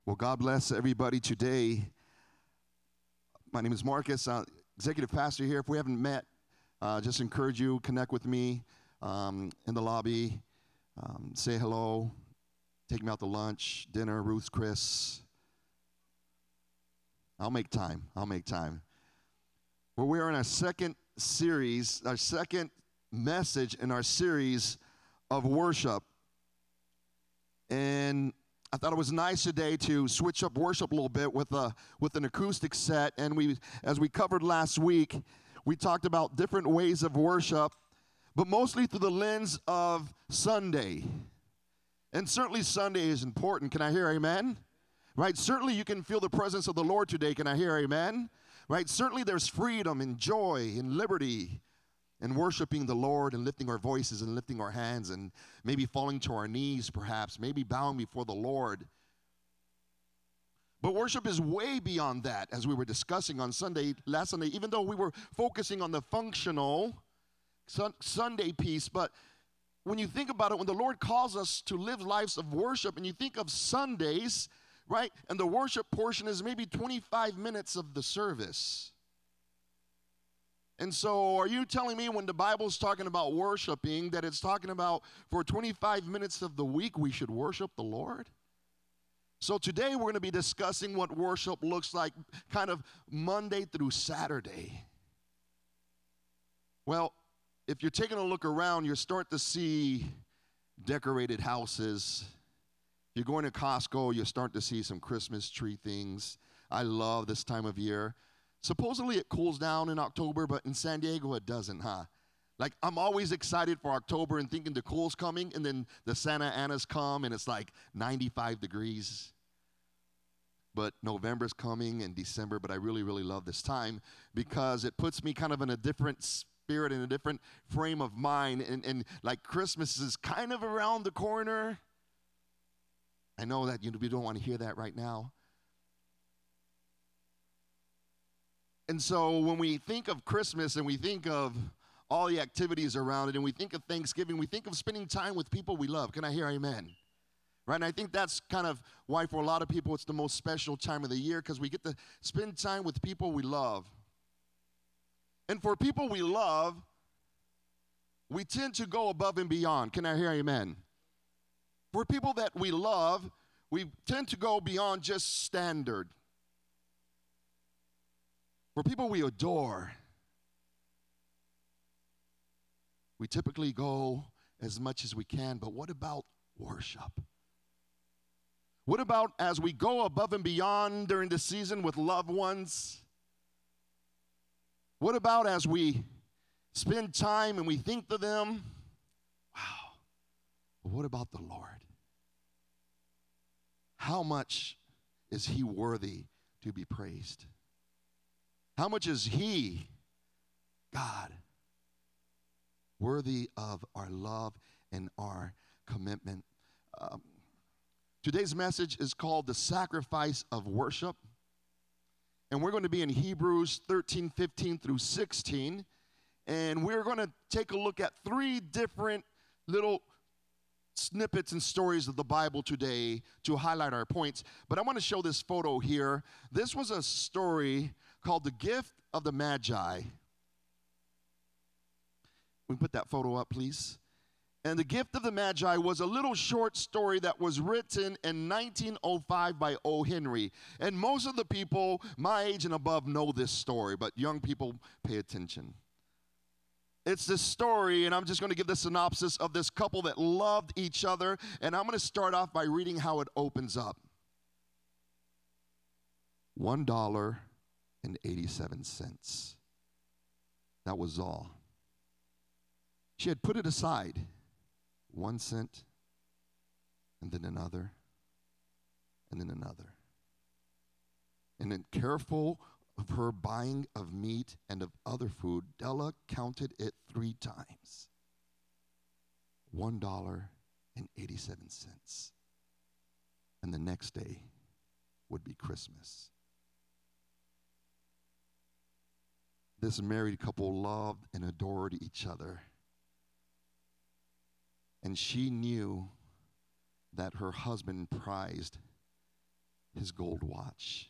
Well, God bless everybody today. My name is Marcus, executive pastor here. If we haven't met, just encourage you, connect with me in the lobby, say hello, take me out to lunch, dinner, Ruth's Chris. I'll make time. Well, we are in our second series, our second message in our series of worship. And I thought it was nice today to switch up worship a little bit with an acoustic set. And as we covered last week, we talked about different ways of worship, but mostly through the lens of Sunday. And certainly Sunday is important. Can I hear amen? Right? Certainly you can feel the presence of the Lord today. Can I hear amen? Right? Certainly there's freedom and joy and liberty and worshiping the Lord and lifting our voices and lifting our hands and maybe falling to our knees perhaps, maybe bowing before the Lord. But worship is way beyond that, as we were discussing on last Sunday, even though we were focusing on the functional Sunday piece. But when you think about it, when the Lord calls us to live lives of worship, and you think of Sundays, right, and the worship portion is maybe 25 minutes of the service. And so are you telling me when the Bible's talking about worshiping that it's talking about for 25 minutes of the week we should worship the Lord? So today we're going to be discussing what worship looks like kind of Monday through Saturday. Well, if you're taking a look around, you start to see decorated houses. If you're going to Costco, you start to see some Christmas tree things. I love this time of year. Supposedly it cools down in October, but in San Diego it doesn't, huh? Like, I'm always excited for October and thinking the cool's coming, and then the Santa Anas come, and it's like 95 degrees. But November's coming and December, but I really, really love this time because it puts me kind of in a different spirit, in a different frame of mind, and like Christmas is kind of around the corner. I know that you don't want to hear that right now. And so when we think of Christmas and we think of all the activities around it and we think of Thanksgiving, we think of spending time with people we love. Can I hear amen? Right? And I think that's kind of why for a lot of people it's the most special time of the year because we get to spend time with people we love. And for people we love, we tend to go above and beyond. Can I hear amen? For people that we love, we tend to go beyond just standard. For people we adore, we typically go as much as we can, but what about worship? What about as we go above and beyond during the season with loved ones? What about as we spend time and we think to them? Wow, but what about the Lord? How much is He worthy to be praised? How much is He, God, worthy of our love and our commitment? Today's message is called The Sacrifice of Worship. And we're going to be in Hebrews 13:15 through 16. And we're going to take a look at three different little snippets and stories of the Bible today to highlight our points. But I want to show this photo here. This was a story called The Gift of the Magi. We put that photo up, please. And The Gift of the Magi was a little short story that was written in 1905 by O. Henry. And most of the people my age and above know this story, but young people pay attention. It's this story, and I'm just going to give the synopsis of this couple that loved each other. And I'm going to start off by reading how it opens up. $1.87. That was all. She had put it aside. 1 cent, and then another, and then another. And then careful of her buying of meat and of other food, Della counted it 3 times. $1.87. And the next day would be Christmas. This married couple loved and adored each other. And she knew that her husband prized his gold watch.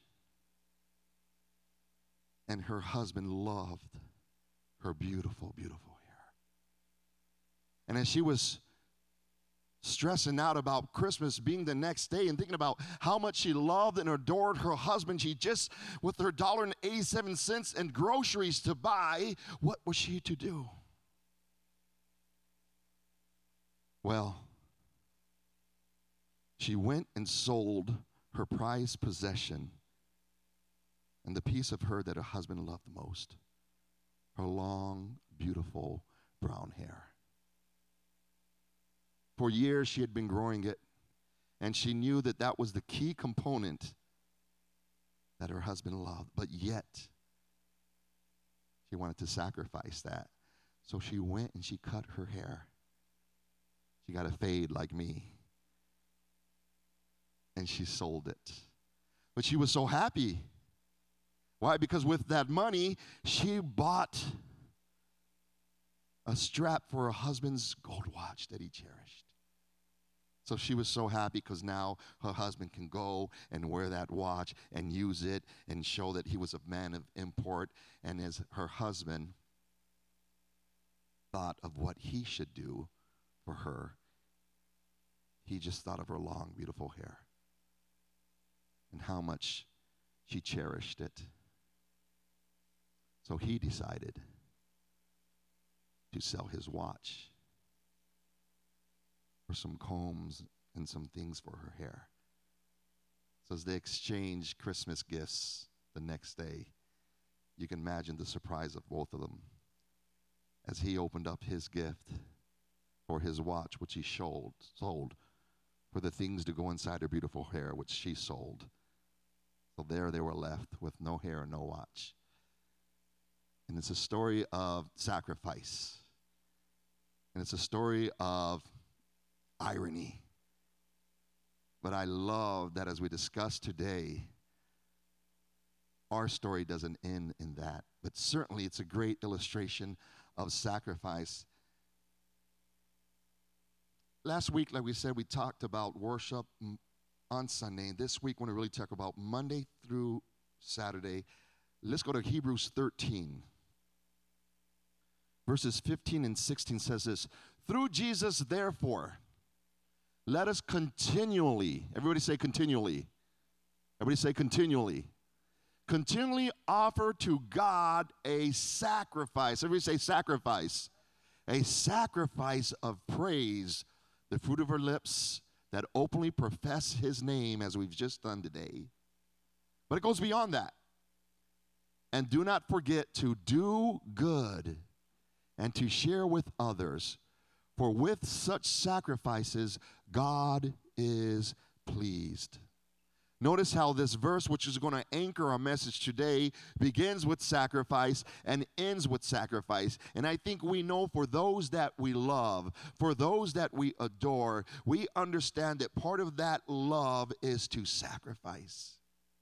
And her husband loved her beautiful, beautiful hair. And as she was stressing out about Christmas being the next day and thinking about how much she loved and adored her husband, she just, with her $1.87 and groceries to buy, what was she to do? Well, she went and sold her prized possession and the piece of her that her husband loved the most, her long, beautiful brown hair. For years, she had been growing it, and she knew that that was the key component that her husband loved, but yet she wanted to sacrifice that. So she went and she cut her hair. She got a fade like me, and she sold it. But she was so happy. Why? Because with that money, she bought a strap for her husband's gold watch that he cherished. So she was so happy because now her husband can go and wear that watch and use it and show that he was a man of import. And as her husband thought of what he should do for her, he just thought of her long, beautiful hair and how much she cherished it. So he decided to sell his watch for some combs and some things for her hair. So as they exchanged Christmas gifts the next day, you can imagine the surprise of both of them as he opened up his gift for his watch, which he sold for the things to go inside her beautiful hair, which she sold. So there they were left with no hair and no watch. And it's a story of sacrifice. And it's a story of irony. But I love that as we discuss today, our story doesn't end in that. But certainly it's a great illustration of sacrifice. Last week, like we said, we talked about worship on Sunday. And this week, we're going to really talk about Monday through Saturday. Let's go to Hebrews 13. Verses 15 and 16 says this: through Jesus, therefore, let us continually, everybody say continually. Everybody say continually. Continually offer to God a sacrifice. Everybody say sacrifice. A sacrifice of praise, the fruit of our lips that openly profess his name, as we've just done today. But it goes beyond that. And do not forget to do good and to share with others, for with such sacrifices God is pleased. Notice how this verse, which is going to anchor our message today, begins with sacrifice and ends with sacrifice. And I think we know for those that we love, for those that we adore, we understand that part of that love is to sacrifice.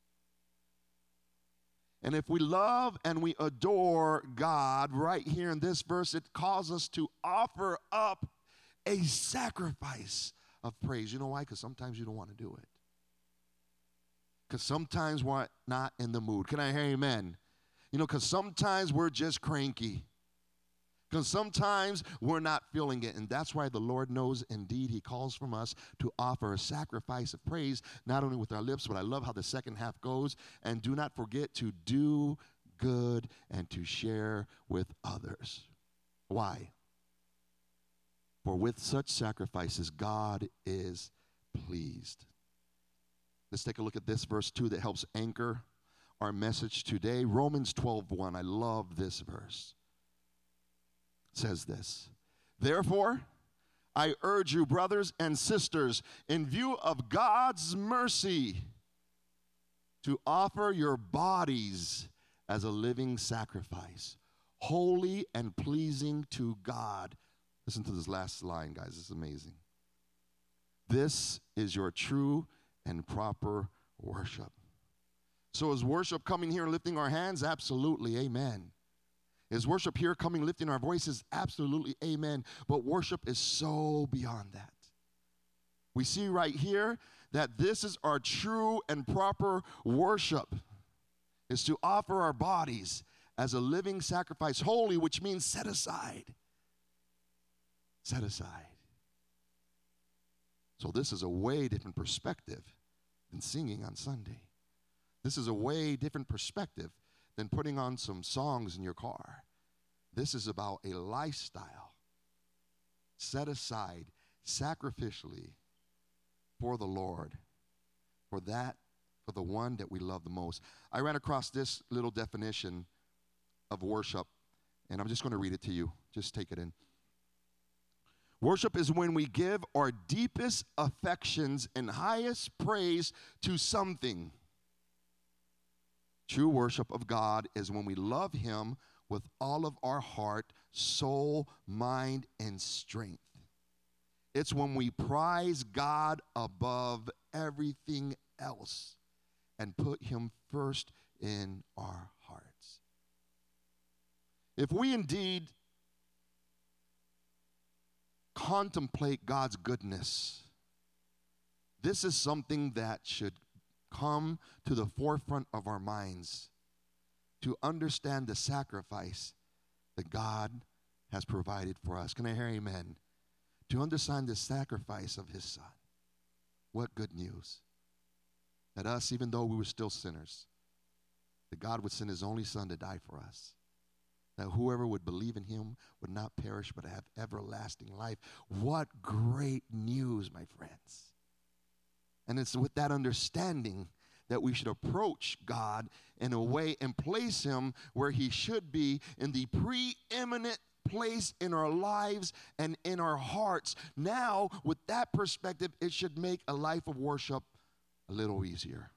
And if we love and we adore God, right here in this verse, it calls us to offer up a sacrifice of praise. You know why? Because sometimes you don't want to do it. Because sometimes we're not in the mood. Can I hear amen? You know, because sometimes we're just cranky. Because sometimes we're not feeling it. And that's why the Lord knows indeed he calls from us to offer a sacrifice of praise, not only with our lips, but I love how the second half goes. And do not forget to do good and to share with others. Why? For with such sacrifices, God is pleased. Let's take a look at this verse 2 that helps anchor our message today. Romans 12:1. I love this verse. It says this: therefore, I urge you, brothers and sisters, in view of God's mercy, to offer your bodies as a living sacrifice, holy and pleasing to God. Listen to this last line, guys. This is amazing. This is your true and proper worship. So is worship coming here and lifting our hands? Absolutely, amen. Is worship here coming, lifting our voices? Absolutely, amen. But worship is so beyond that. We see right here that this is our true and proper worship, is to offer our bodies as a living sacrifice, holy, which means set aside. Set aside. So this is a way different perspective than singing on Sunday. This is a way different perspective than putting on some songs in your car. This is about a lifestyle set aside sacrificially for the Lord, for the one that we love the most. I ran across this little definition of worship, and I'm just going to read it to you. Just take it in. Worship is when we give our deepest affections and highest praise to something. True worship of God is when we love Him with all of our heart, soul, mind, and strength. It's when we prize God above everything else and put Him first in our hearts. If we indeed contemplate God's goodness, this is something that should come to the forefront of our minds, to understand the sacrifice that God has provided for us. Can I hear amen? To understand the sacrifice of His Son. What good news. That us, even though we were still sinners, that God would send His only Son to die for us. That whoever would believe in Him would not perish but have everlasting life. What great news, my friends. And it's with that understanding that we should approach God in a way and place Him where He should be, in the preeminent place in our lives and in our hearts. Now, with that perspective, it should make a life of worship a little easier.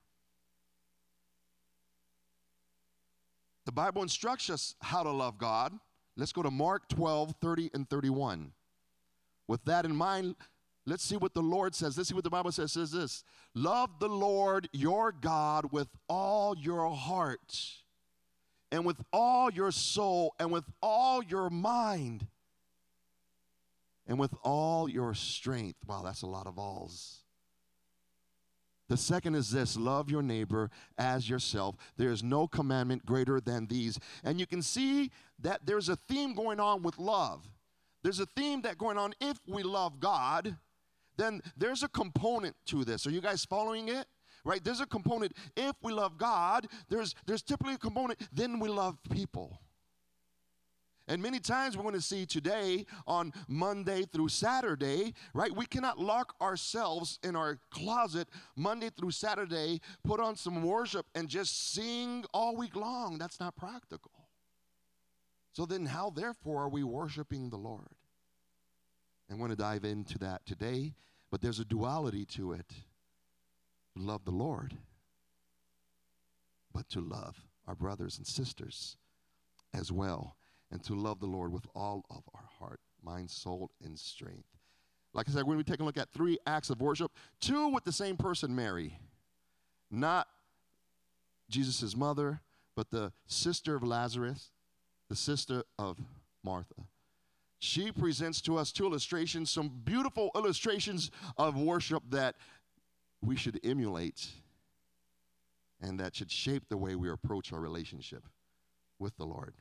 The Bible instructs us how to love God. Let's go to Mark 12, 30 and 31. With that in mind, let's see what the Lord says. Let's see what the Bible says. It says this: love the Lord your God with all your heart, and with all your soul, and with all your mind, and with all your strength. Wow, that's a lot of alls. The second is this: love your neighbor as yourself. There is no commandment greater than these. And you can see that there's a theme going on with love. There's a theme that going on. If we love God, then there's a component to this. Are you guys following it? Right? There's a component. If we love God, there's typically a component. Then we love people. And many times we're going to see today on Monday through Saturday, right? We cannot lock ourselves in our closet Monday through Saturday, put on some worship, and just sing all week long. That's not practical. So then how, therefore, are we worshiping the Lord? I'm going to dive into that today, but there's a duality to it. To love the Lord, but to love our brothers and sisters as well. And to love the Lord with all of our heart, mind, soul, and strength. Like I said, we're going to be taking a look at 3 acts of worship. 2 with the same person, Mary. Not Jesus' mother, but the sister of Lazarus, the sister of Martha. She presents to us 2 illustrations, some beautiful illustrations of worship that we should emulate and that should shape the way we approach our relationship with the Lord.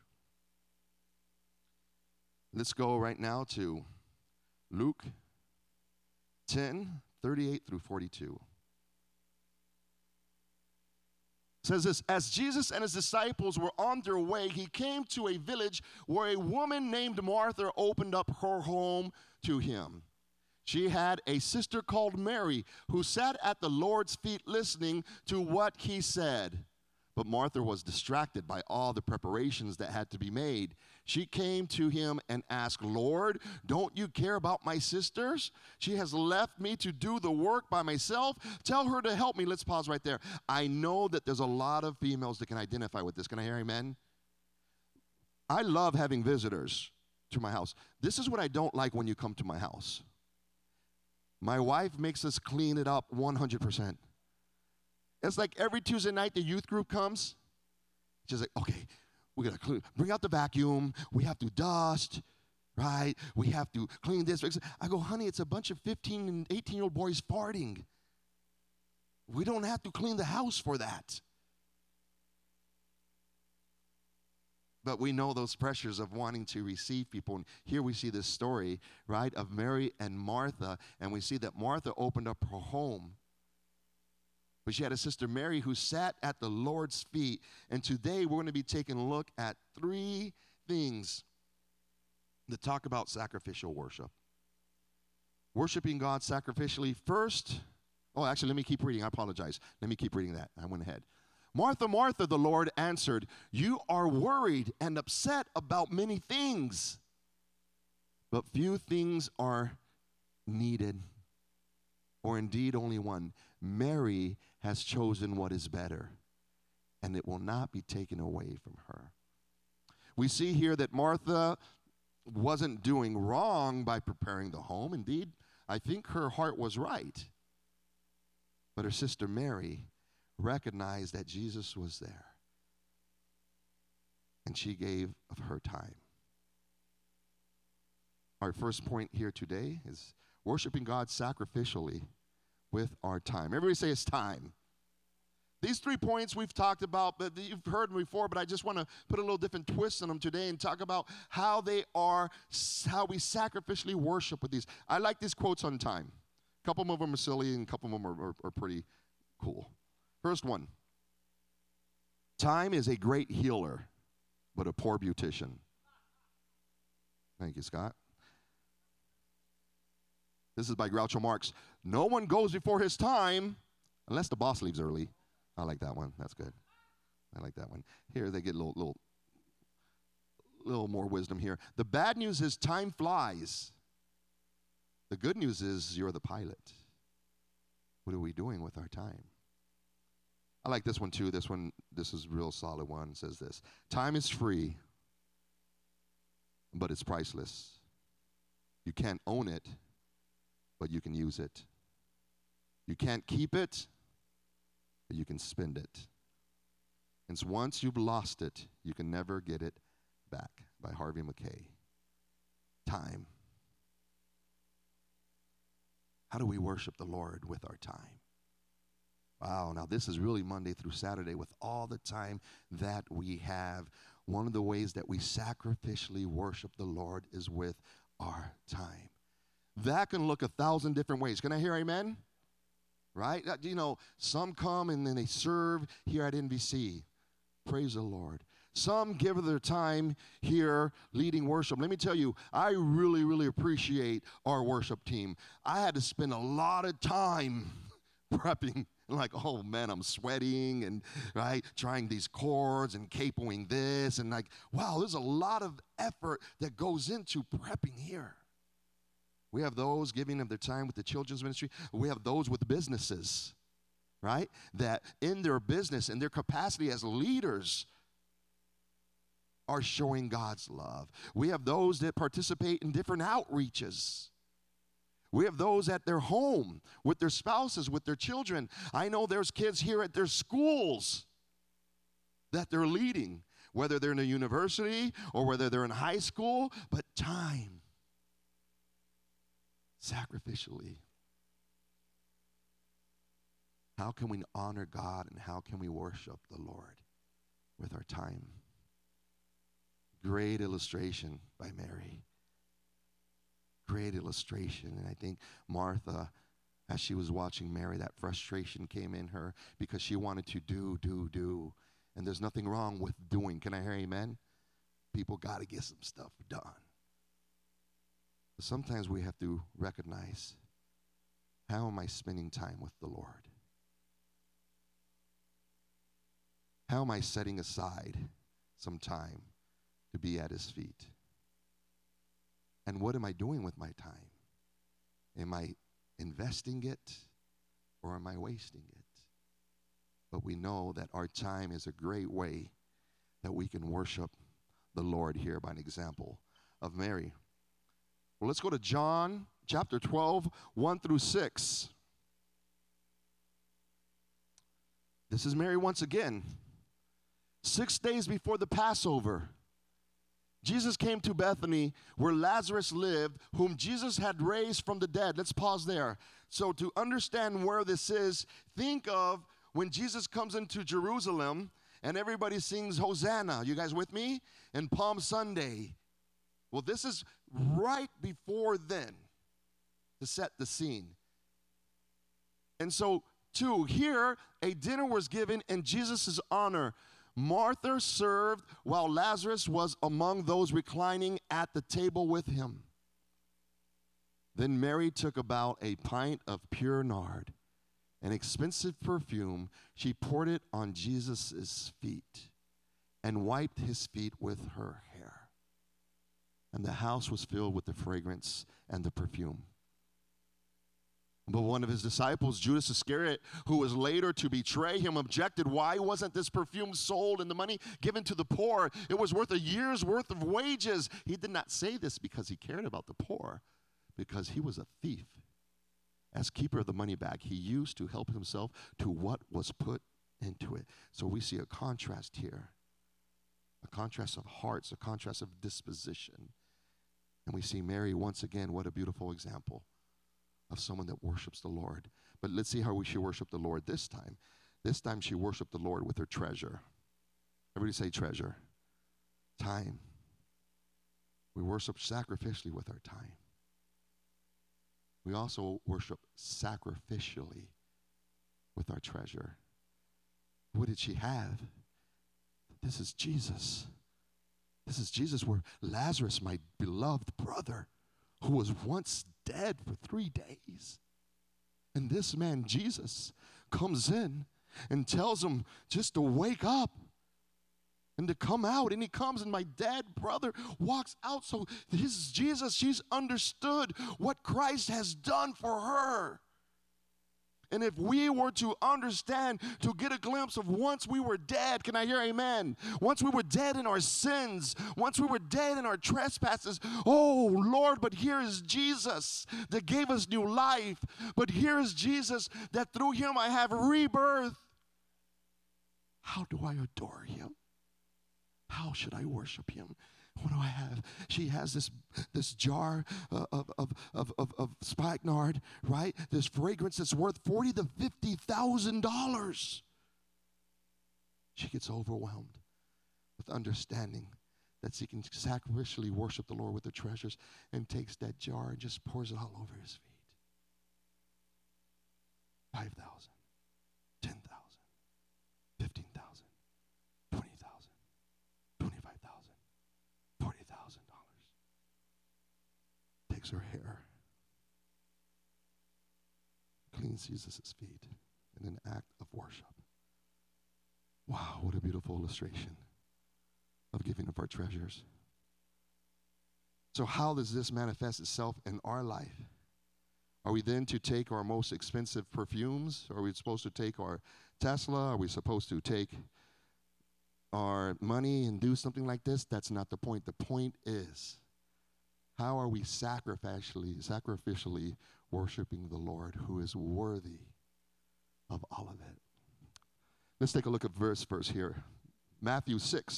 Let's go right now to Luke 10, 38 through 42. It says this: as Jesus and His disciples were on their way, He came to a village where a woman named Martha opened up her home to Him. She had a sister called Mary who sat at the Lord's feet listening to what He said. But Martha was distracted by all the preparations that had to be made. She came to Him and asked, Lord, don't you care about my sisters? She has left me to do the work by myself. Tell her to help me. Let's pause right there. I know that there's a lot of females that can identify with this. Can I hear amen? I love having visitors to my house. This is what I don't like when you come to my house. My wife makes us clean it up 100%. It's like every Tuesday night the youth group comes. She's like, okay, we got to bring out the vacuum. We have to dust, right? We have to clean this. I go, honey, it's a bunch of 15 and 18-year-old boys farting. We don't have to clean the house for that. But we know those pressures of wanting to receive people. And here we see this story, right, of Mary and Martha. And we see that Martha opened up her home. But she had a sister Mary who sat at the Lord's feet. And today we're going to be taking a look at 3 things that talk about sacrificial worship. Worshiping God sacrificially first. Oh, actually, let me keep reading. I apologize. Let me keep reading that. I went ahead. Martha, Martha, the Lord answered, you are worried and upset about many things, but few things are needed, or indeed only one. Mary has chosen what is better, and it will not be taken away from her. We see here that Martha wasn't doing wrong by preparing the home. Indeed, I think her heart was right. But her sister Mary recognized that Jesus was there, and she gave of her time. Our first point here today is worshiping God sacrificially with our time. Everybody say it's time. These 3 points we've talked about, but you've heard them before, but I just want to put a little different twist on them today and talk about how we sacrificially worship with these. I like these quotes on time. A couple of them are silly and a couple of them are pretty cool. First one, time is a great healer, but a poor beautician. Thank you, Scott. This is by Groucho Marx. No one goes before his time unless the boss leaves early. I like that one. That's good. I like that one. Here they get a little more wisdom here. The bad news is time flies. The good news is you're the pilot. What are we doing with our time? I like this one too. This is a real solid one. It says this. Time is free, but it's priceless. You can't own it, but you can use it. You can't keep it, but you can spend it. And once you've lost it, you can never get it back. By Harvey Mackay. Time. How do we worship the Lord with our time? Wow, now this is really Monday through Saturday with all the time that we have. One of the ways that we sacrificially worship the Lord is with our time. That can look 1,000 different ways. Can I hear amen? Right? You know, some come and then they serve here at NBC. Praise the Lord. Some give their time here leading worship. Let me tell you, I really, really appreciate our worship team. I had to spend a lot of time prepping. Like, oh man, I'm sweating and right, trying these chords and capoing this, and like, wow, there's a lot of effort that goes into prepping here. We have those giving of their time with the children's ministry. We have those with businesses, right? That in their business, in their capacity as leaders, are showing God's love. We have those that participate in different outreaches. We have those at their home with their spouses, with their children. I know there's kids here at their schools that they're leading, whether they're in a university or whether they're in high school, but time, sacrificially. How can we honor God and how can we worship the Lord with our time? Great illustration by Mary. Great illustration. And I think Martha, as she was watching Mary, that frustration came in her because she wanted to do. And there's nothing wrong with doing. Can I hear amen? People got to get some stuff done. But sometimes we have to recognize, how am I spending time with the Lord? How am I setting aside some time to be at his feet? And what am I doing with my time? Am I investing it or am I wasting it? But we know that our time is a great way that we can worship the Lord here by an example of Mary. Well, let's go to John chapter 12, 1 through 6. This is Mary once again. 6 days before the Passover, Jesus came to Bethany where Lazarus lived, whom Jesus had raised from the dead. Let's pause there. So to understand where this is, think of when Jesus comes into Jerusalem and everybody sings Hosanna. You guys with me? And Palm Sunday. Well, this is right before then to set the scene. And so, here, a dinner was given in Jesus' honor. Martha served while Lazarus was among those reclining at the table with him. Then Mary took about a pint of pure nard, an expensive perfume. She poured it on Jesus' feet and wiped his feet with her hair. And the house was filled with the fragrance and the perfume. But one of his disciples, Judas Iscariot, who was later to betray him, objected. Why wasn't this perfume sold and the money given to the poor? It was worth a year's worth of wages. He did not say this because he cared about the poor, because he was a thief. As keeper of the money bag, he used to help himself to what was put into it. So we see a contrast here, a contrast of hearts, a contrast of disposition. And we see Mary once again. What a beautiful example of someone that worships the Lord. But let's see how she worshiped the Lord this time. This time she worshiped the Lord with her treasure. Everybody say treasure. Time. We worship sacrificially with our time. We also worship sacrificially with our treasure. What did she have? This is Jesus. This is Jesus, where Lazarus, my beloved brother, who was once dead for 3 days. And this man, Jesus, comes in and tells him just to wake up and to come out. And he comes, and my dead brother walks out. So this is Jesus. She's understood what Christ has done for her. And if we were to understand, to get a glimpse of once we were dead, can I hear amen? Once we were dead in our sins, once we were dead in our trespasses, oh Lord, but here is Jesus that gave us new life. But here is Jesus that through him I have rebirth. How do I adore him? How should I worship him? What do I have? She has this jar of spikenard, right? This fragrance that's worth $40,000 to $50,000. She gets overwhelmed with understanding that she can sacrificially worship the Lord with her treasures, and takes that jar and just pours it all over his feet. 5,000, 10,000, 15,000. Takes her hair, cleans Jesus' feet in an act of worship. Wow, what a beautiful illustration of giving of our treasures. So how does this manifest itself in our life? Are we then to take our most expensive perfumes? Are we supposed to take our Tesla? Are we supposed to take our money and do something like this? That's not the point. The point is, how are we sacrificially worshiping the Lord, who is worthy of all of it? Let's take a look at verse here. Matthew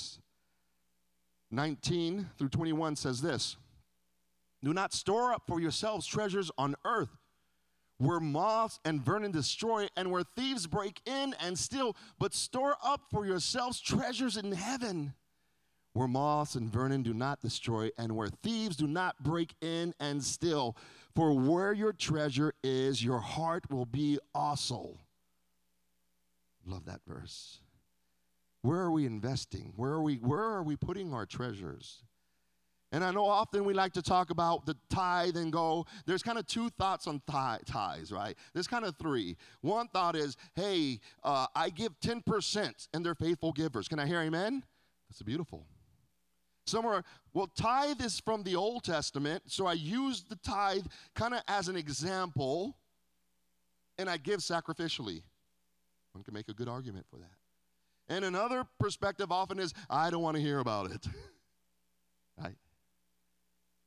6:19 through 21 says this: Do not store up for yourselves treasures on earth, where moths and vermin destroy, and where thieves break in and steal, but store up for yourselves treasures in heaven, where moths and vermin do not destroy, and where thieves do not break in and steal. For where your treasure is, your heart will be also. Love that verse. Where are we investing? Where are we putting our treasures? And I know often we like to talk about the tithe and go, there's kind of two thoughts on tithes, right? There's kind of three. One thought is, hey, I give 10%, and they're faithful givers. Can I hear amen? That's beautiful. Somewhere, well, tithe is from the Old Testament, so I use the tithe kind of as an example, and I give sacrificially. One can make a good argument for that. And another perspective often is, I don't want to hear about it. Right?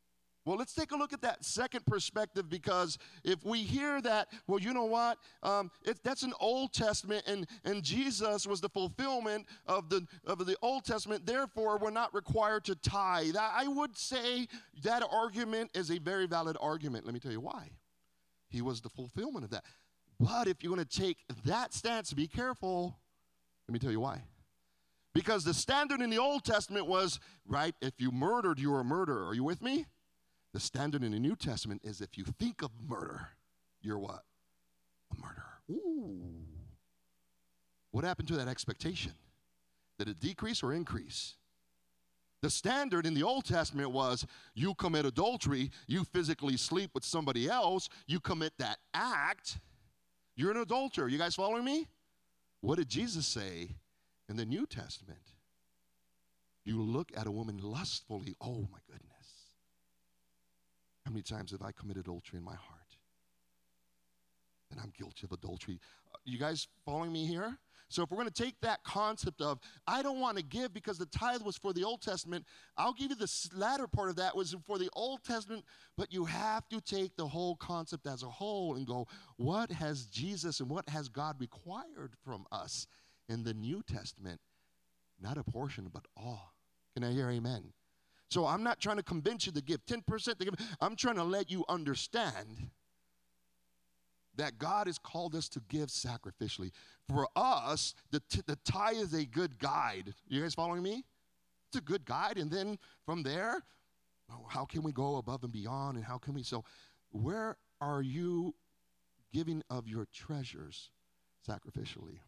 Well, let's take a look at that second perspective, because if we hear that, well, you know what? That's an Old Testament, and Jesus was the fulfillment of the Old Testament. Therefore, we're not required to tithe. I would say that argument is a very valid argument. Let me tell you why. He was the fulfillment of that. But if you're going to take that stance, be careful. Let me tell you why. Because the standard in the Old Testament was, right, if you murdered, you were a murderer. Are you with me? The standard in the New Testament is if you think of murder, you're what? A murderer. Ooh. What happened to that expectation? Did it decrease or increase? The standard in the Old Testament was you commit adultery, you physically sleep with somebody else, you commit that act, you're an adulterer. You guys following me? What did Jesus say in the New Testament? You look at a woman lustfully, oh my goodness. How many times have I committed adultery in my heart? And I'm guilty of adultery. You guys following me here? So if we're going to take that concept of, I don't want to give because the tithe was for the Old Testament, I'll give you the latter part of that was for the Old Testament, but you have to take the whole concept as a whole and go, what has Jesus and what has God required from us in the New Testament? Not a portion, but all. Can I hear amen? So I'm not trying to convince you to give 10%. I'm trying to let you understand that God has called us to give sacrificially. For us, the tithe is a good guide. You guys following me? It's a good guide. And then from there, how can we go above and beyond? And how can we? So where are you giving of your treasures sacrificially?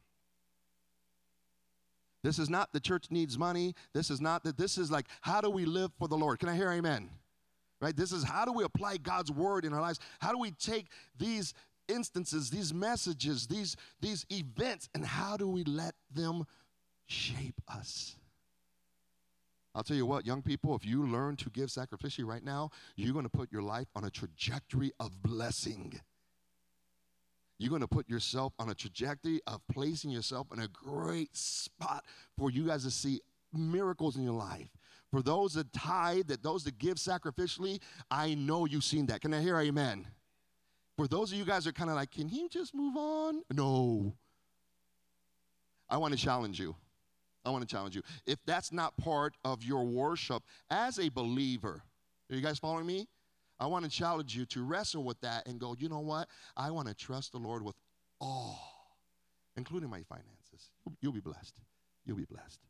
This is not the church needs money. This is not that. This is like, how do we live for the Lord? Can I hear amen? Right? This is how do we apply God's word in our lives? How do we take these instances, these messages, these events, and how do we let them shape us? I'll tell you what, young people, if you learn to give sacrificially right now, you're going to put your life on a trajectory of blessing. You're going to put yourself on a trajectory of placing yourself in a great spot for you guys to see miracles in your life. For those that tithe, those that give sacrificially, I know you've seen that. Can I hear amen? For those of you guys that are kind of like, can he just move on? No. I want to challenge you. I want to challenge you. If that's not part of your worship as a believer, are you guys following me? I want to challenge you to wrestle with that and go, you know what? I want to trust the Lord with all, including my finances. You'll be blessed. You'll be blessed.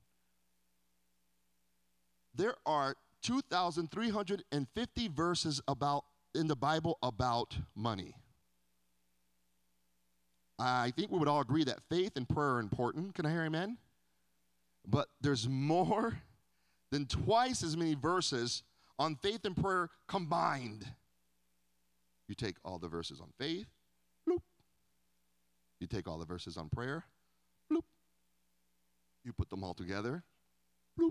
There are 2,350 verses in the Bible about money. I think we would all agree that faith and prayer are important. Can I hear amen? But there's more than twice as many verses on faith and prayer combined. You take all the verses on faith, bloop. You take all the verses on prayer, bloop. You put them all together, bloop.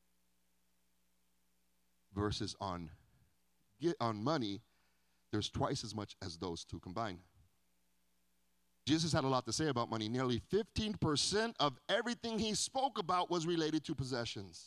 Verses on money, there's twice as much as those two combined. Jesus had a lot to say about money. Nearly 15% of everything he spoke about was related to possessions.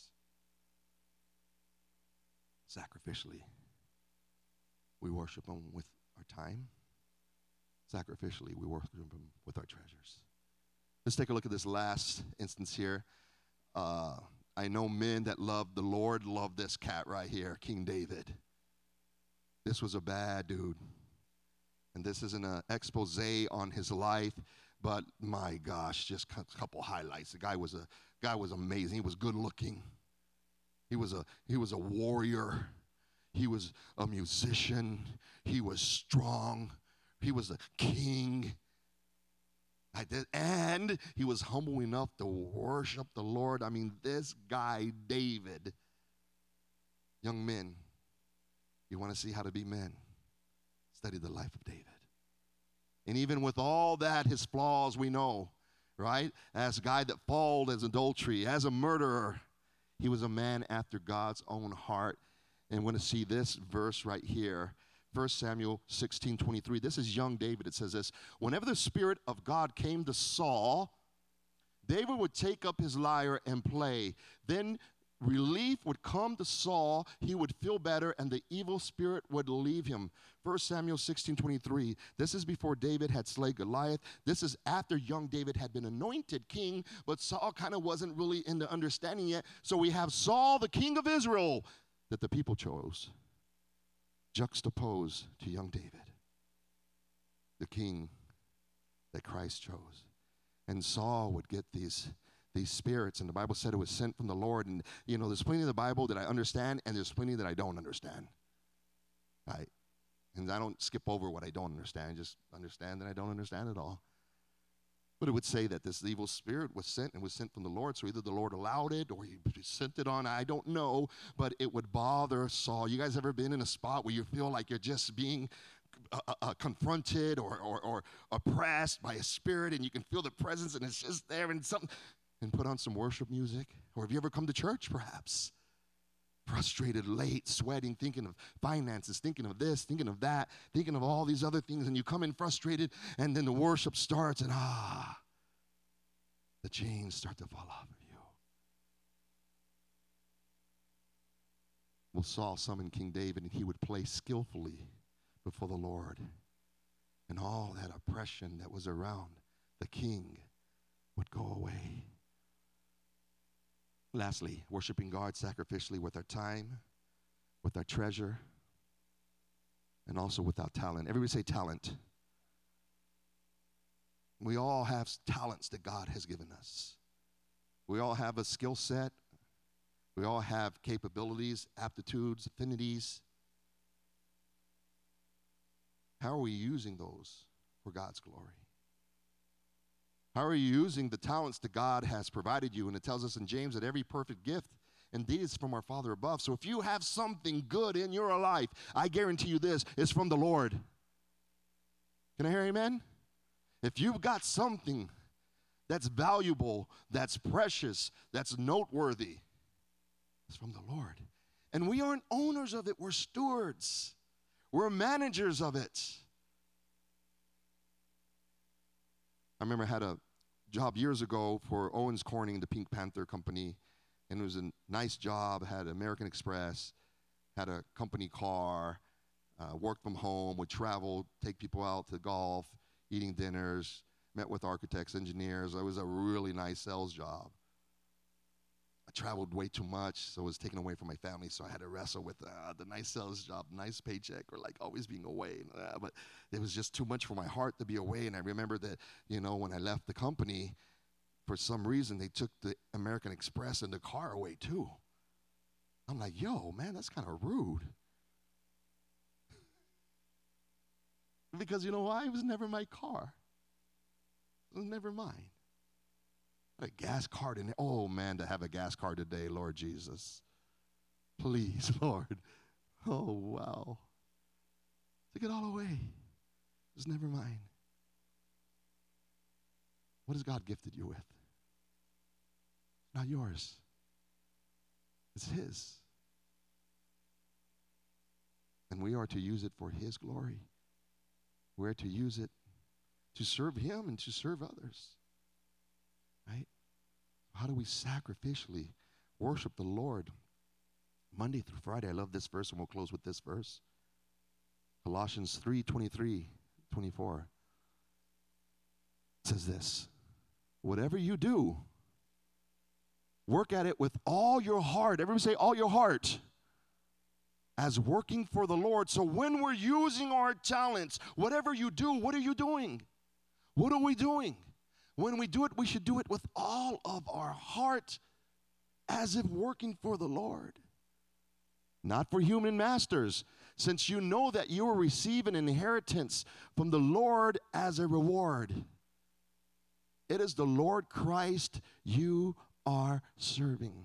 Sacrificially, we worship him with our time. Sacrificially, we worship him with our treasures. Let's take a look at this last instance here. I know men that love the Lord love this cat right here, King David. This was a bad dude. And this isn't an expose on his life, but my gosh, just a couple highlights. The guy was amazing. He was good looking. He was a warrior. He was a musician. He was strong. He was a king. And he was humble enough to worship the Lord. I mean, this guy, David. Young men, you want to see how to be men? Study the life of David. And even with all that, his flaws we know, right? As a guy that failed as adultery, as a murderer, he was a man after God's own heart. And we're going to see this verse right here. 1 Samuel 16:23. This is young David. It says this. Whenever the Spirit of God came to Saul, David would take up his lyre and play. Then relief would come to Saul, he would feel better, and the evil spirit would leave him. 1 Samuel 16:23. This is before David had slayed Goliath. This is after young David had been anointed king, but Saul kind of wasn't really into understanding yet. So we have Saul, the king of Israel, that the people chose, juxtaposed to young David, the king that Christ chose. And Saul would get these spirits, and the Bible said it was sent from the Lord. And there's plenty of the Bible that I understand, and there's plenty that I don't understand. Right? And I don't skip over what I don't understand, just understand that I don't understand it all. But it would say that this evil spirit was sent, and was sent from the Lord. So either the Lord allowed it or he sent it on, I don't know, but it would bother Saul. You guys ever been in a spot where you feel like you're just being confronted or oppressed by a spirit, and you can feel the presence, and it's just there, and put on some worship music? Or have you ever come to church, perhaps, frustrated, late, sweating, thinking of finances, thinking of this, thinking of that, thinking of all these other things, and you come in frustrated, and then the worship starts, and the chains start to fall off of you. Well, Saul summoned King David, and he would play skillfully before the Lord, and all that oppression that was around the king would go away. Lastly, worshiping God sacrificially with our time, with our treasure, and also with our talent. Everybody say talent. We all have talents that God has given us. We all have a skill set. We all have capabilities, aptitudes, affinities. How are we using those for God's glory? How are you using the talents that God has provided you? And it tells us in James that every perfect gift indeed is from our Father above. So if you have something good in your life, I guarantee you this, it's from the Lord. Can I hear amen? If you've got something that's valuable, that's precious, that's noteworthy, it's from the Lord. And we aren't owners of it, we're stewards. We're managers of it. I remember I had a job years ago for Owens Corning, the Pink Panther company, and it was a nice job. Had American Express, had a company car, worked from home, would travel, take people out to golf, eating dinners, met with architects, engineers. It was a really nice sales job. I traveled way too much, so it was taken away from my family, so I had to wrestle with the nice sales job, nice paycheck, or like always being away. But it was just too much for my heart to be away. And I remember that, when I left the company, for some reason, they took the American Express and the car away too. I'm like, yo, man, that's kind of rude. Because you know why? It was never my car. It was never mine. A gas card in there. Oh, man, to have a gas card today, Lord Jesus. Please, Lord. Oh, wow. Took it all away. It was never mine. What has God gifted you with? Not yours. It's His. And we are to use it for His glory. We're to use it to serve Him and to serve others. Right? How do we sacrificially worship the Lord? Monday through Friday. I love this verse, and we'll close with this verse. Colossians 3:23-24. It says this: whatever you do, work at it with all your heart. Everybody say all your heart. As working for the Lord. So when we're using our talents, whatever you do, what are you doing? What are we doing? When we do it, we should do it with all of our heart, as if working for the Lord. Not for human masters, since you know that you will receive an inheritance from the Lord as a reward. It is the Lord Christ you are serving.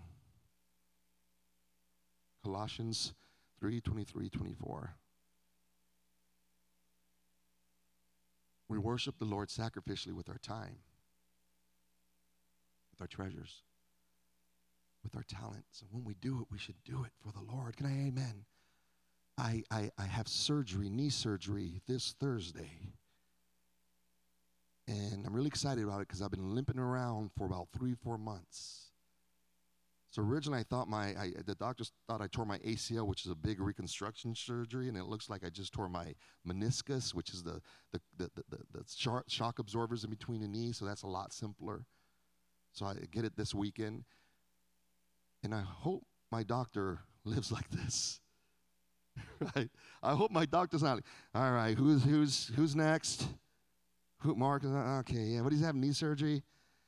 Colossians 3:23-24. We worship the Lord sacrificially with our time, with our treasures, with our talents. And when we do it, we should do it for the Lord. Can I amen? I have surgery, knee surgery, this Thursday. And I'm really excited about it because I've been limping around for about 3-4 months. So originally I thought the doctors thought I tore my ACL, which is a big reconstruction surgery, and it looks like I just tore my meniscus, which is the shock absorbers in between the knees, so that's a lot simpler. So I get it this weekend, and I hope my doctor lives like this. Right? I hope my doctor's not like, all right, who's next? Mark? Okay, yeah, but he's having knee surgery.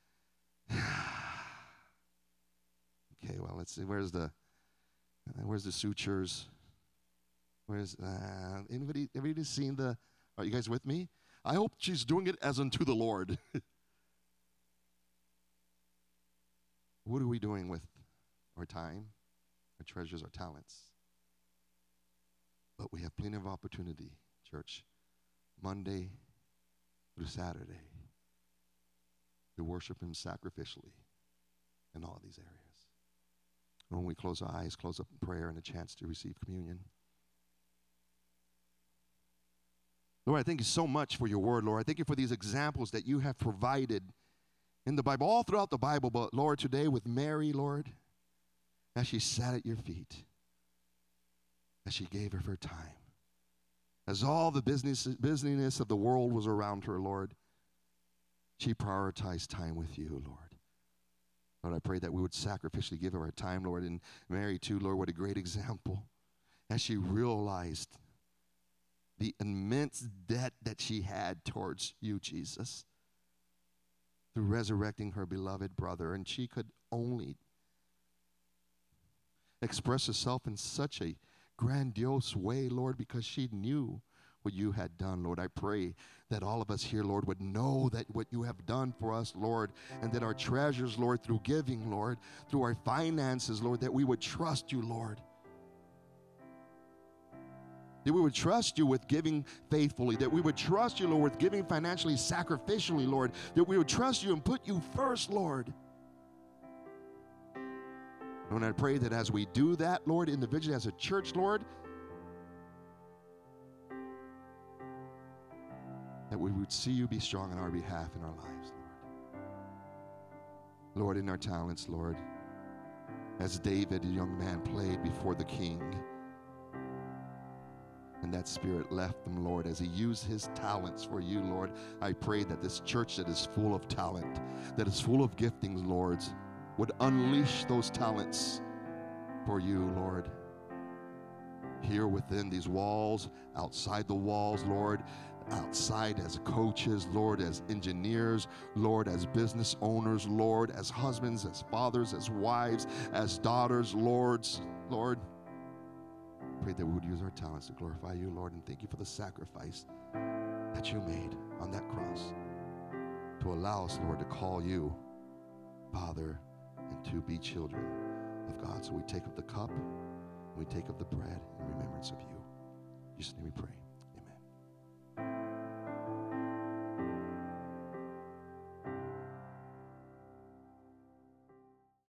Okay, well, let's see. Where's the sutures? Where's everybody seen the? Are you guys with me? I hope she's doing it as unto the Lord. What are we doing with our time, our treasures, our talents? But we have plenty of opportunity, church, Monday through Saturday, to worship Him sacrificially in all these areas. When we close our eyes, close up in prayer and a chance to receive communion. Lord, I thank you so much for your word, Lord. I thank you for these examples that you have provided in the Bible, all throughout the Bible, but Lord, today with Mary, Lord, as she sat at your feet, as she gave of her time, as all the busyness of the world was around her, Lord, she prioritized time with you, Lord. Lord, I pray that we would sacrificially give of our time, Lord, and Mary too, Lord, what a great example, as she realized the immense debt that she had towards you, Jesus, through resurrecting her beloved brother, and she could only express herself in such a grandiose way, Lord, because she knew what you had done, Lord. I pray that all of us here, Lord, would know that what you have done for us, Lord, and that our treasures, Lord, through giving, Lord, through our finances, Lord, that we would trust you, Lord. That we would trust you with giving faithfully, that we would trust you, Lord, with giving financially, sacrificially, Lord, that we would trust you and put you first, Lord. And I pray that as we do that, Lord, individually as a church, Lord, that we would see you be strong on our behalf in our lives, Lord. Lord, in our talents, Lord, as David, a young man, played before the king, and that spirit left him, Lord, as he used his talents for you, Lord. I pray that this church that is full of talent, that is full of giftings, Lord, would unleash those talents for you, Lord. Here within these walls, outside the walls, Lord, outside as coaches, Lord, as engineers, Lord, as business owners, Lord, as husbands, as fathers, as wives, as daughters, Lord. Pray that we would use our talents to glorify you, Lord, and thank you for the sacrifice that you made on that cross to allow us, Lord, to call you Father and to be children of God. So we take up the cup, and we take up the bread in remembrance of you. In Jesus' name we pray.